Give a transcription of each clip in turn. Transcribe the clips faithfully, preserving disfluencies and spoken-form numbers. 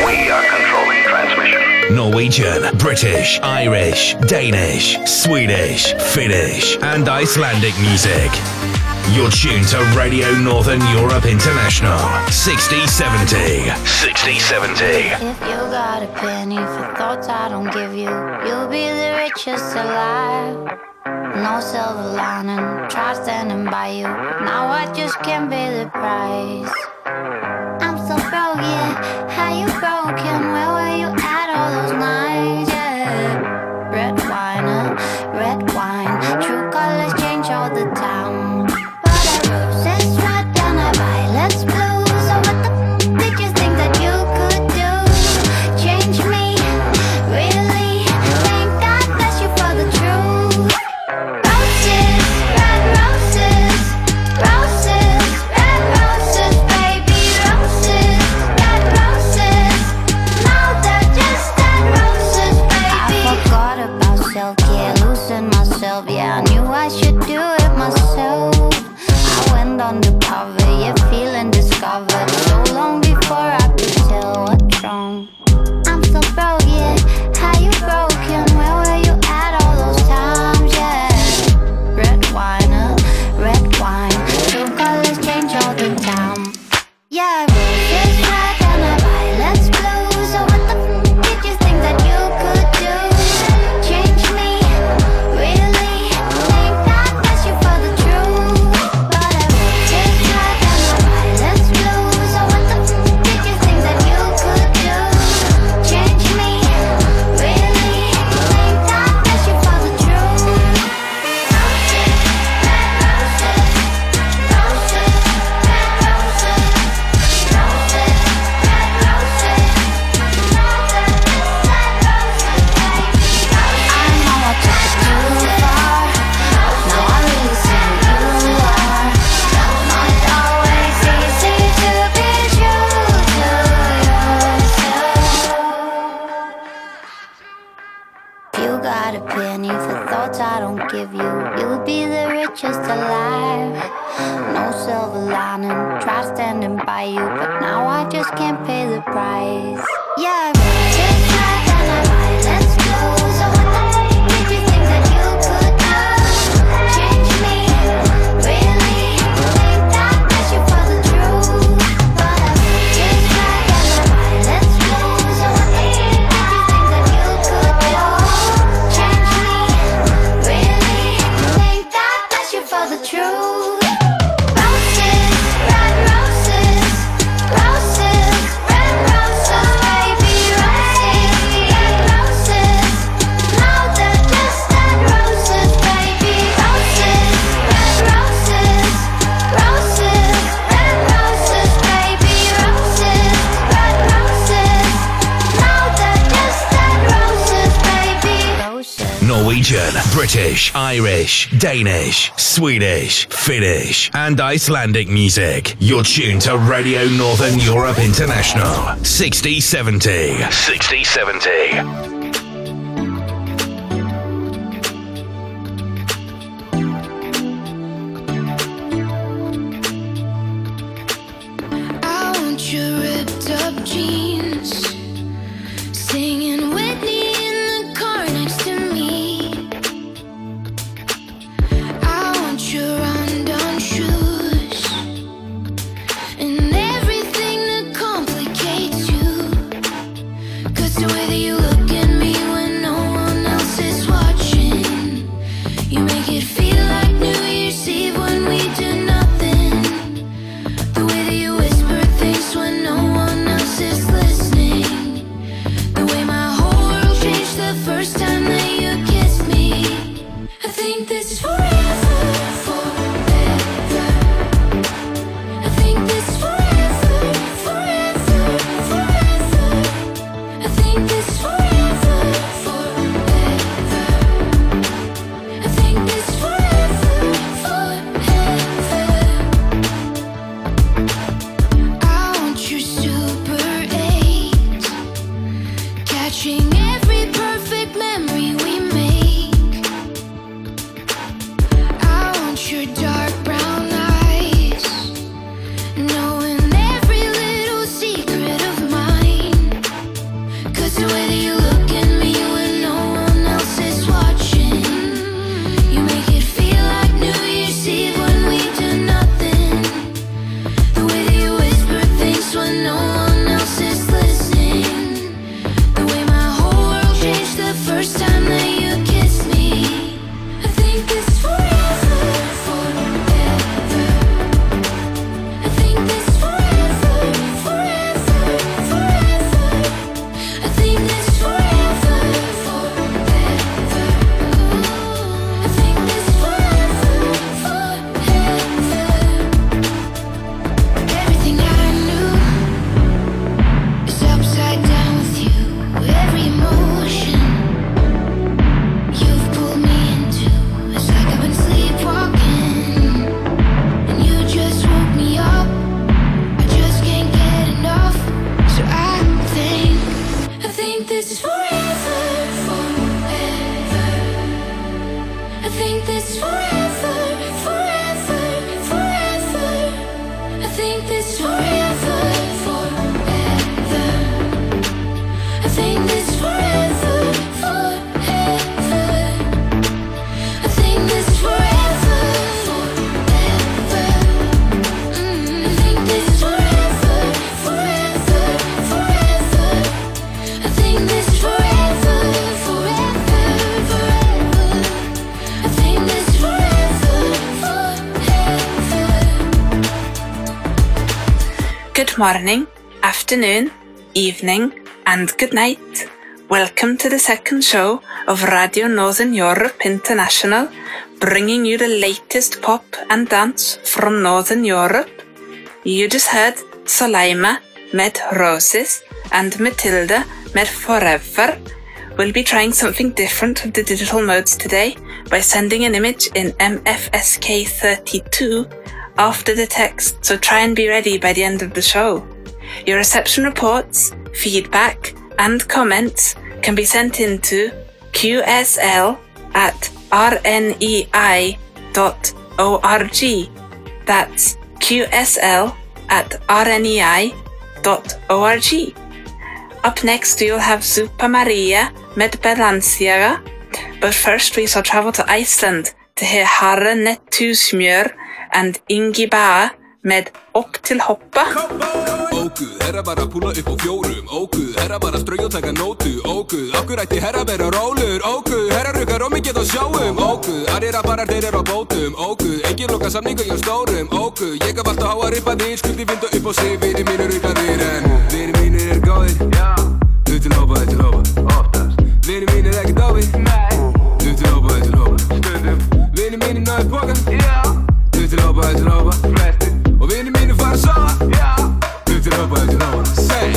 We are controlling transmission. Norwegian, British, Irish, Danish, Swedish, Finnish, and Icelandic music. You're tuned to Radio Northern Europe International. sixty seventy. sixty seventy. If you got a penny for thoughts I don't give you, you'll be the richest alive. No silver lining, try standing by you. Now I just can't pay the price. I'm so broke, yeah. How you broken? Where were you at all those nights? Yeah. Red wine, uh, red wine. True colors change all the time. But I roses red and I violets blue. So what the f did you think that you could do? Change me, really? Thank God bless you for the truth. Roses, red roses, roses, red roses, baby, roses, red roses. Now they're just red roses, baby. I forgot about self-care, losing myself. Yeah, I knew I should do it myself. I went undercover, yeah, feeling discovered. So long before I could tell what's wrong. I'm so broke, yeah. How you broken? Where were you at all those times? Yeah. Red wine, uh, red wine. True colors change all the time. Yeah, roses red and a violet's blue. So what the f did you think that you could do? Change me, really? Thank God bless you for the truth. But I roses red and a violet's blue. So what the f did you think that you could do? Change me, really? Thank God bless you for the truth. Roses, red roses, roses, red roses, roses, red roses. Now they're just red roses, baby. I know I took it too far. Now I really see who you are. Not always easy to be true to yourself. If you got a penny for thoughts I don't give you, you'll be the richest alive. No silver lining, try standing by you, but now I just can't pay the price. Yeah, roses red and a violet's blue. So what the f did you think that you could do? Change me, really? Thank God bless you for the truth. But I roses red and a violet's blue. So what the f did you think that you could do? Change me, really? Thank God bless you for the truth. Roses, red roses, roses, red roses, baby, roses, red roses. Now they're just red roses, baby, roses, red roses, roses, red roses, baby, roses, red roses. Now they're just red roses, baby, roses. Norwegian, British, Irish, Danish, Swedish, Finnish, and Icelandic music. You're tuned to Radio Northern Europe International. sixty seventy. sixty seventy. I want your ripped up jeans, singing Whitney in the car next to me. I want your undone shoes and everything that complicates you. 'Cause the way that you look in this forever, forever, forever. I think this forever, forever. I think this forever, forever. I think this forever, forever. Mm, I think this forever, forever, forever. I think this forever, forever, forever. I think this forever, forever. Good morning, afternoon, evening, and good night. Welcome to the second show of Radio Northern Europe International, bringing you the latest pop and dance from Northern Europe. You just heard Soleima med Roses and Matilda med Forever. We'll be trying something different with the digital modes today by sending an image in M F S K thirty-two after the text, so try and be ready by the end of the show. Your reception reports, feedback, and comments can be sent into Q S L at R N E I dot org. That's Q S L at R N E I dot org. Up next you'll have Super Maria med Balenciaga, but first we shall travel to Iceland to hear Harre Nettusmjör and Ingi Baa með Upp til hoppa. Óguð, herra bara að púla upp á fjórum. Óguð, herra bara að strauja og taka nótu. Óguð, okkur ætti herra vera rólur. Óguð, herra rukar og mikið á sjáum. Óguð, aðrir að bara þeir eru á bótum. Óguð, engin loka samninga hjá stórum. Óguð, ég gaf alltaf háa ripaðir. Skuldi vinda upp á sig, vinir mínir rukaðir. En vinir mínir er góðir. Já. Upp til hoppa, upp til hoppa. Oftast. Vinir mínir er ekkert áfið. Nei. Upp til hoppa, upp til hoppa. Stundum. Vinir mínir náðu pókan. Já. Upp til hoppa, upp til hoppa. Flestir. Og vinir mínir fara að sofa. Já. Upp til hoppa, upp til hoppa. Say.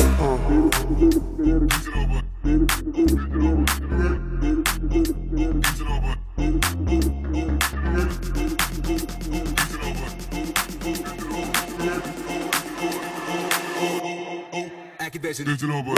Ekki þessi. Upp til hoppa.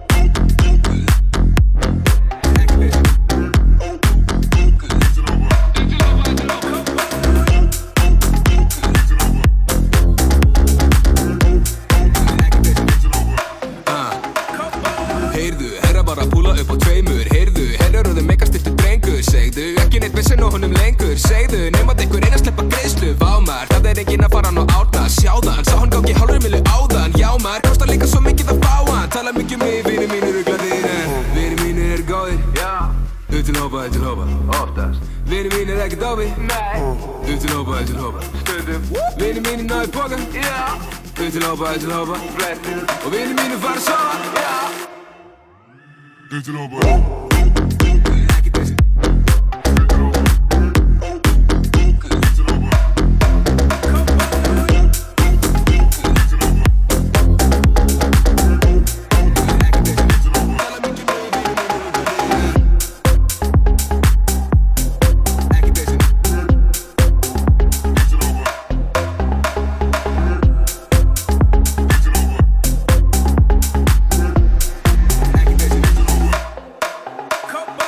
Segðu, nefn að einhver er að sleppa greiðslu. Vá maður, það er enginn að fara hann á átna. Sjáðan, sá hann gangi hálfur milli áðan. Já maður, kostar líka svo mikið að fá hann. Tala mikið um mig, vinir mínir ruglaðir. En vinir mínir er góðir. Já. Upp til hoppa, upp til hoppa. Oftast. Vinir mínir ekkert áfið. Nei. Upp til hoppa, upp til hoppa. Stundum. Vinir mínir náðu pókan. Já. Upp til hoppa, upp til hoppa. Flestir. Og vinir mínir fara að sofa. Já. Upp til hoppa. Come on.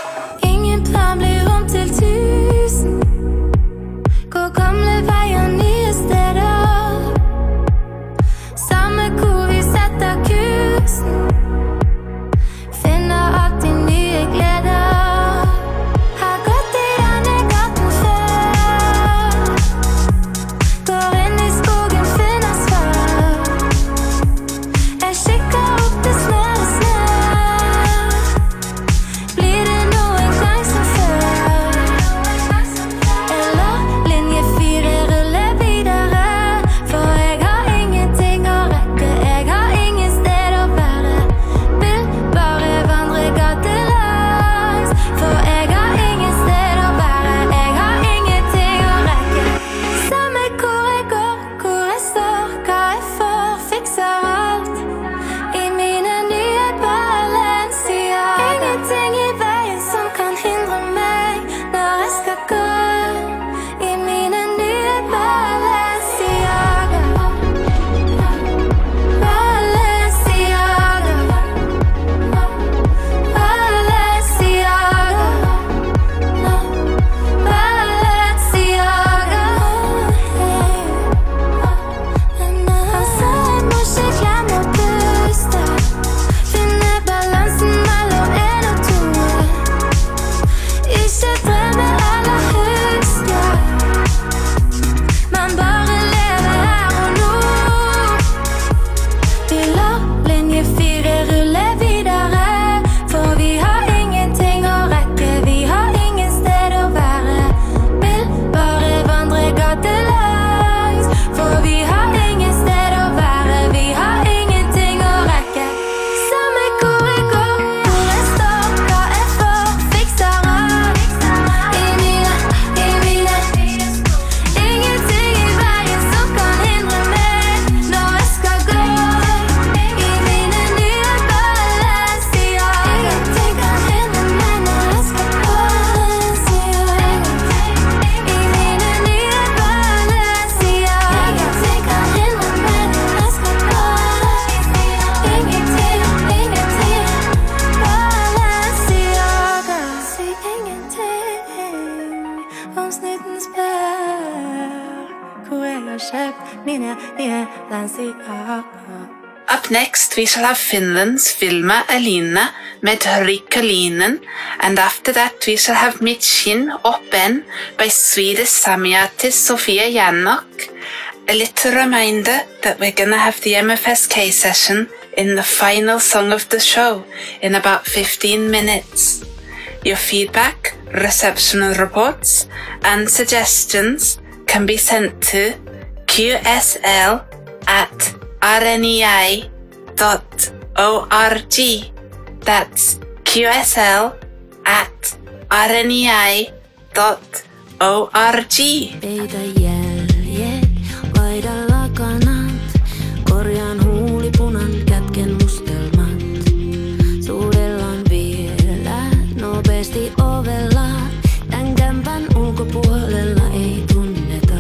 Up next we shall have Finland's Vilma Elina med Rikkalinen, and after that we shall have Mitchin Oppen by Swedish Samiatis Sofia Jannok. A little reminder that we're gonna have the M F S K session in the final song of the show in about fifteen minutes. Your feedback, reception reports and suggestions can be sent to q s l at r n e i dot org. That's q s l at r n e i dot org. Peitä jäljet, vaihda lakanat, korjaan huulipunan, kätken mustelmat. Suudellaan vielä nopeasti ovella, tän kämpän ulkopuolella ei tunneta.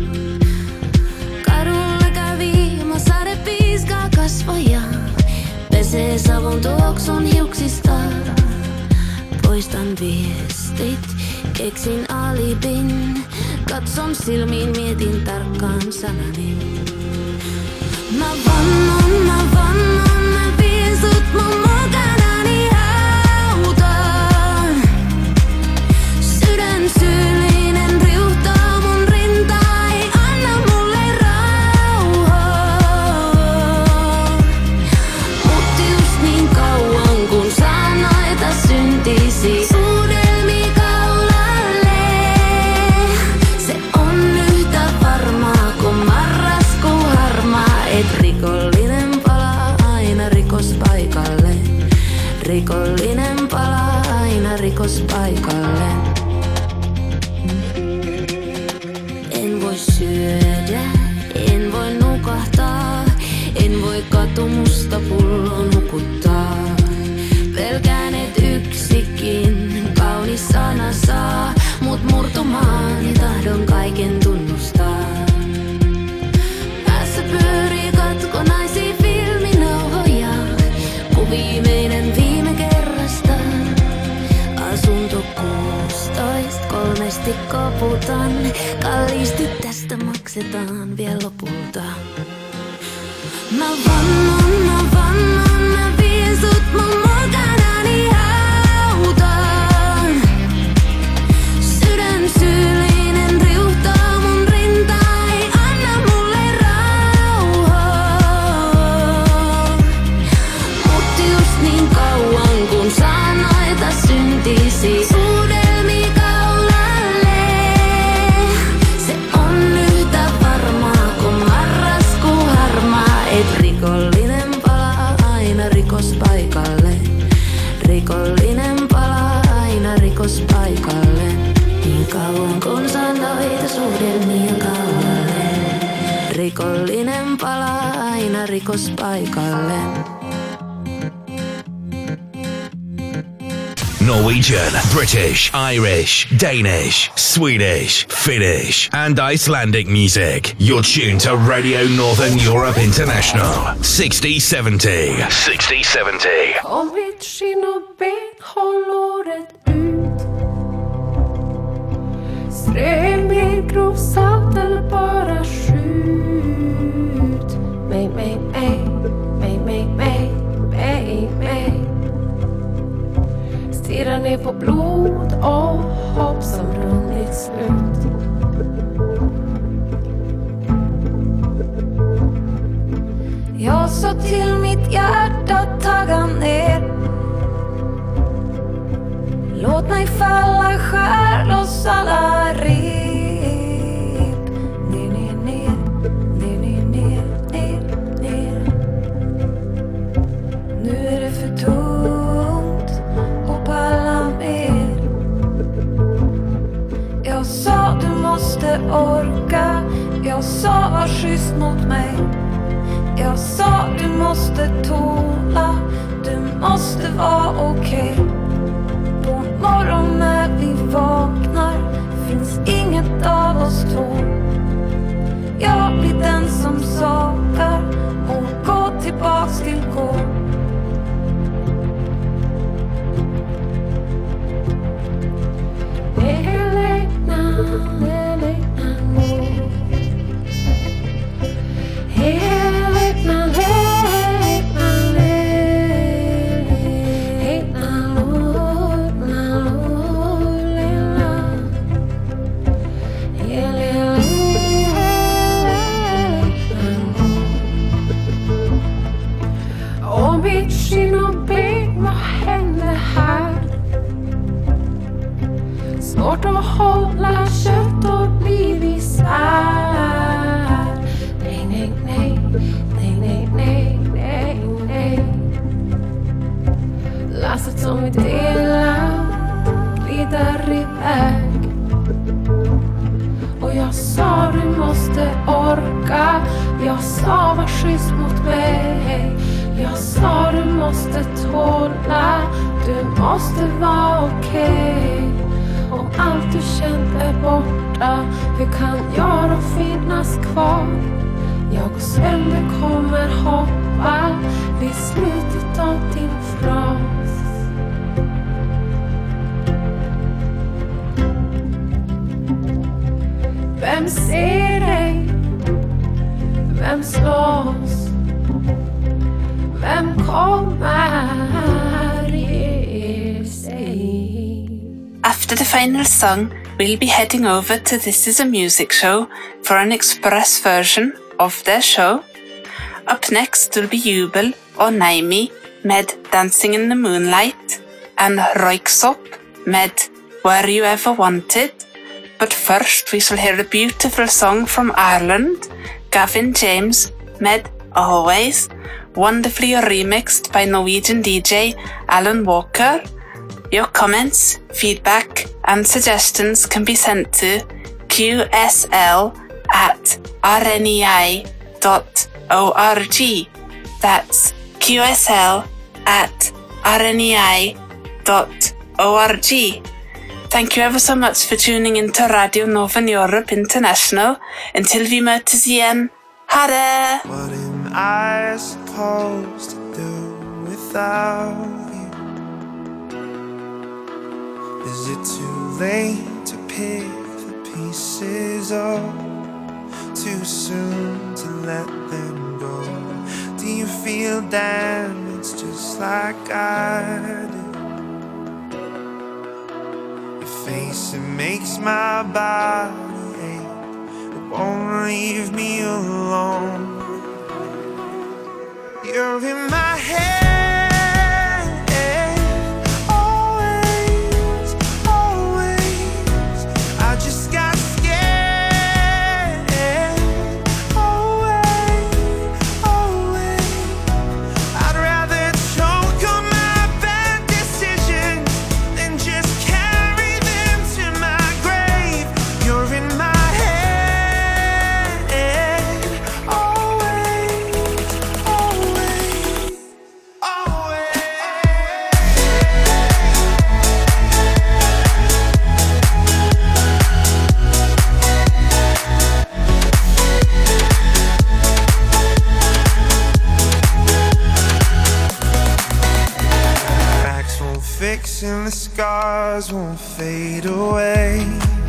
Kadulla kävi, mä sade piiskaa kasvoja, pesee savun tuoksun hiuksista. Poistan viestit, keksin alibin, katson silmiin, mietin tarkkaan sanani. Mä vannon, mä vannon, mä vien sut mun mukanani hautaan. Sydän syyllinen riuhtaa mun rintaa, ei anna mulle rauhaa. Mut just niin kauan kun saa noita syntisi suudelmi kaulalle. Se on yhtä varmaa kuin marraskuu harmaa, et rikollinen palaa aina rikospaikalle. Rikollinen palaa aina rikospaikalle. En voi syödä, en voi nukahtaa, en voi katumusta pullon hukuttaa. Pelkään et yksikin kaunis sana saa mut murtumaan, tahdon kaiken tunnustaa. Päässä pyörii katkonaisia filminauhoja, kuvia meidän viime kerrasta. Asunto kuusitoista, kolmesti koputan, kalliisti tästä maksetaan vielä lopulta. Mä vannon, mä vannon, mä vien sut mun mukanani hautaan. Sydän syyllinen riuhtaa mun rintaa, ei anna mulle rauhaa. Mut just niin kauan kun saa noita syntisi suudelmi kaulalle. Se on yhtä varmaa kuin marraskuu harmaa, et rikollinen palaa aina rikospaikalle. Rikollinen palaa aina rikospaikalle. Niin kauan kun saa noita suudelmia kaulalle. Rikollinen palaa aina rikospaikalle. Norwegian, British, Irish, Danish, Swedish, Finnish, and Icelandic music. You're tuned to Radio Northern Europe International. sixty seventy. sixty seventy. Kom hit, skinn och ben, håll håret ut. Strö mer grovsalt eller bara skjut. Mig, mig, mig, mig, mig, mig, mig, mig. Stirra ner på blod och hopp som runnit slut. Jag sa till mitt hjärta tagga ner. Låt mig falla, skär loss alla rep. Ner, ner, ner, ner, ner, ner, ner, ner. Nu är det för tungt att palla mer. Jag sa du måste orka. Jag sa var schysst mot mig. Jag sa du måste tåla. Du måste vara okej. På morgon när vi vaknar finns inget av oss två. Jag blir den som sakar och går tillbaks till går. Det är late now, det är late now. ben, vad händer här? Svårt att hålla kött och liv isär. Nej, nej, nej, nej, nej, nej, nej, nej. Lasset som vi delar glider iväg. Och jag sa du måste orka. Jag sa var schysst mot mig. Jag sa du måste tåla. Du måste vara okej. Om allt du känt är borta, hur kan jag då finnas kvar? Jag och sönder kommer hoppa vid slutet av din fras. Vem ser dig? Vem slåss? Vem kommer ge sig? After the final song, we'll be heading over to This Is a Music Show for an express version of their show. Up next will be Jubel och Naimi med Dancing in the Moonlight and Röyksopp med Were You Ever Wanted. But first we shall hear a beautiful song from Ireland, Gavin James med Always, wonderfully remixed by Norwegian D J Alan Walker. Your comments, feedback and suggestions can be sent to q s l at r n e i dot org. That's q s l at r n e i dot org. Thank you ever so much for tuning in to Radio Northern Europe International. Until vi möts igen, ha det! What am I supposed to do without you? Is it too late to pick the pieces up? Too soon to let them go? Do you feel damaged just like I do? Face, it makes my body ache. It won't leave me alone. You're in my head, always, always. I just got scared, always, always. I'd rather choke on my bad decisions than just and the scars won't fade away.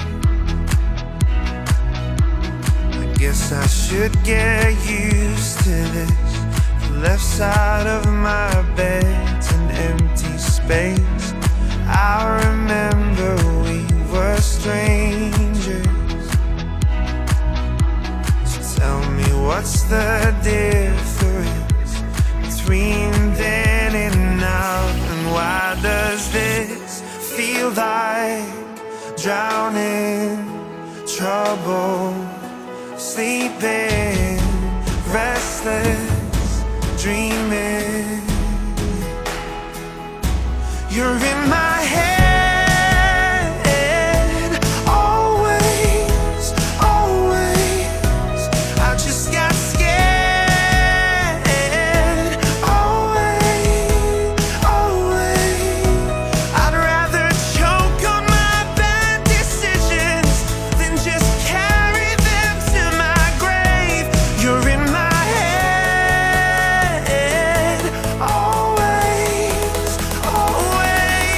I guess I should get used to this. The left side of my bed's an empty space. I remember we were strangers. So tell me what's the difference between then and now? And why does this feel like drowning, trouble, sleeping, restless, dreaming? You're in my head, always, always. I just got scared, always, always. I'd rather choke on my bad decisions than just carry them to my grave. You're in my head, always, always.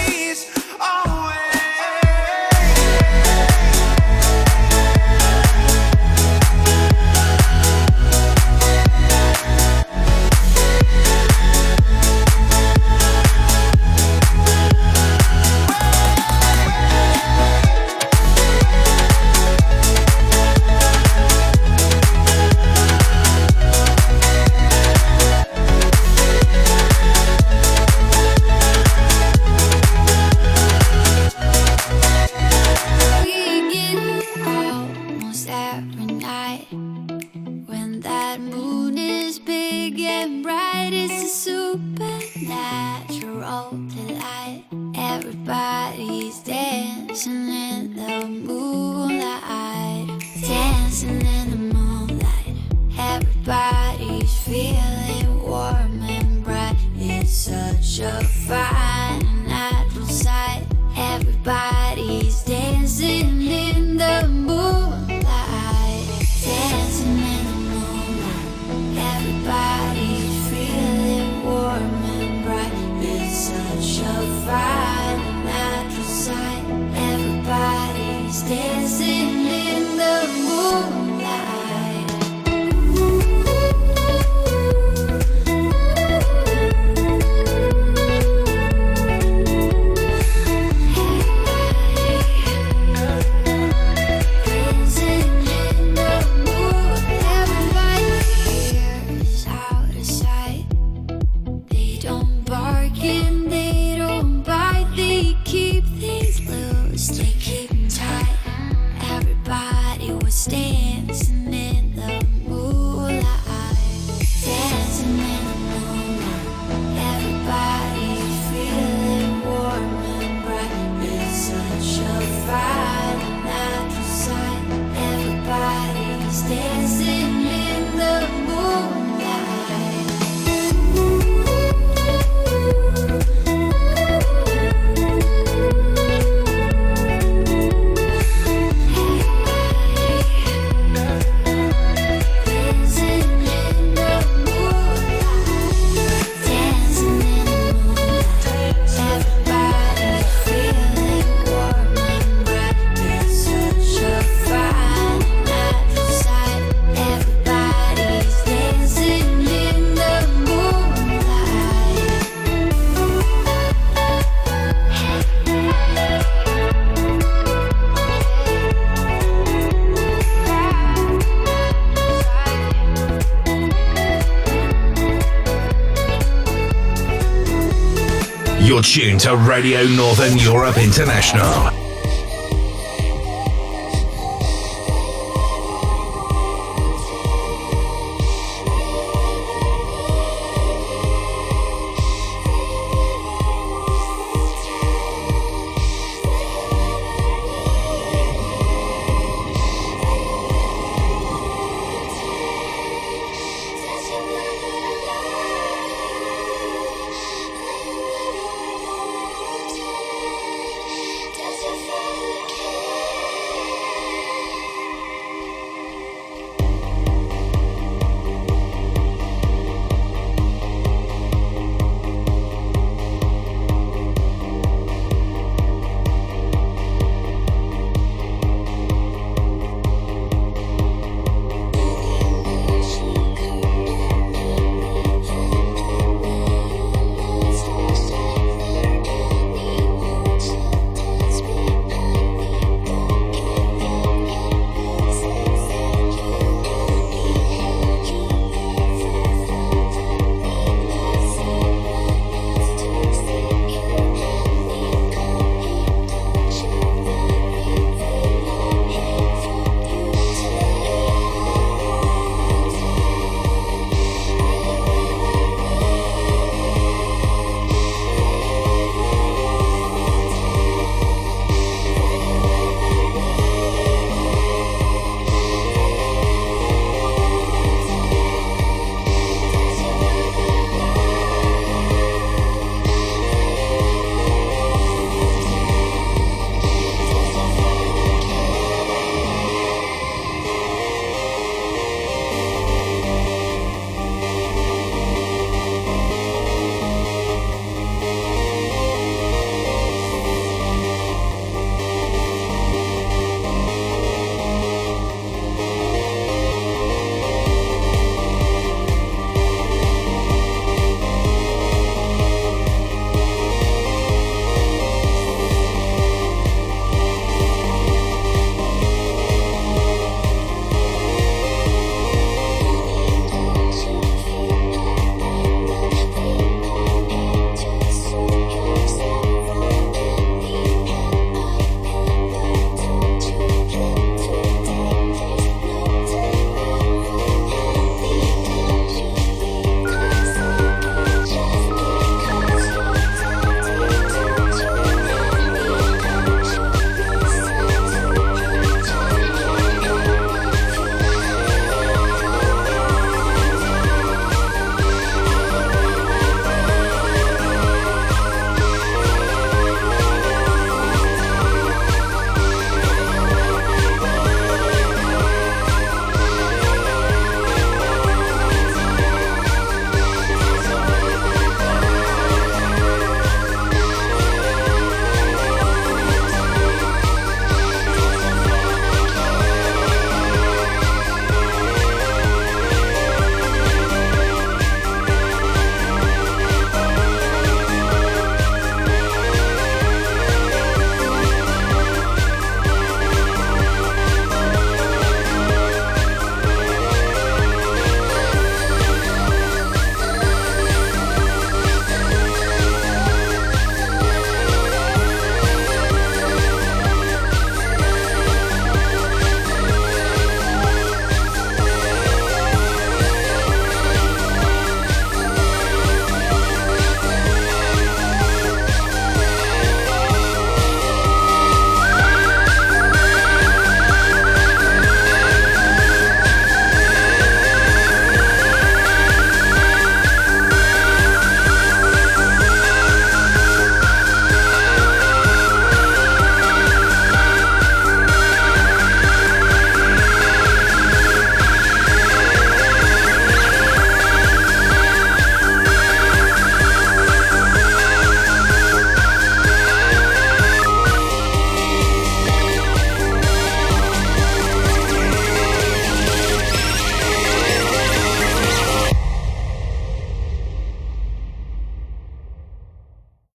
rope the light. Everybody's dancing in the moonlight. Dancing in the moonlight. Everybody's feeling warm and bright. It's such a fine natural sight. Everybody's dancing in the moonlight. Dancing in the moonlight. Everybody's feeling warm and bright. It's such a fine natural sight. Everybody's dancing in the moonlight. Dancing in the moonlight. Dancing in the moonlight. Everybody's feeling warm and bright. It's such a fine natural sight. Everybody's dancing in the moonlight. You're tuned to Radio Northern Europe International.